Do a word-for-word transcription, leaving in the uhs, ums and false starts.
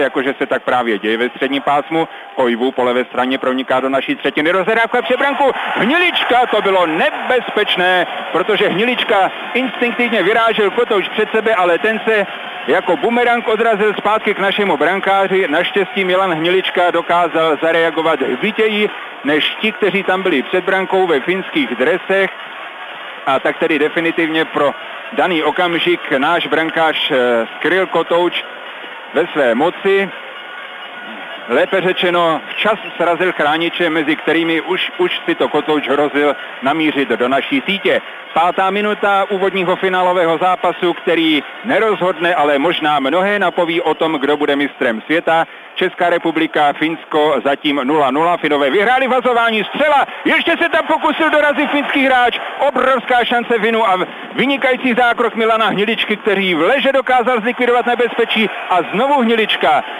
jakože se tak právě děje ve středním pásmu. Koivu po levé straně proniká do naší třetiny, rozhrávka před branku. Hnilička, to bylo nebezpečné, protože Hnilička instinktivně vyrážel kotouč před sebe, ale ten se jako bumerang odrazil zpátky k našemu brankáři. Naštěstí Milan Hnilička dokázal zareagovat hbitěji než ti, kteří tam byli před brankou ve finských dresech. A tak tedy definitivně pro daný okamžik náš brankář skryl kotouč ve své moci. Lépe řečeno, včas srazil chrániče, mezi kterými už, už si to kotouč hrozil namířit do naší sítě. Pátá minuta úvodního finálového zápasu, který nerozhodne, ale možná mnohé napoví o tom, kdo bude mistrem světa. Česká republika, Finsko zatím nula nula. Finové vyhráli vazování, střela, ještě se tam pokusil dorazit finský hráč, obrovská šance Finu a vynikající zákrok Milana Hniličky, který v leže dokázal zlikvidovat nebezpečí a znovu Hnilička.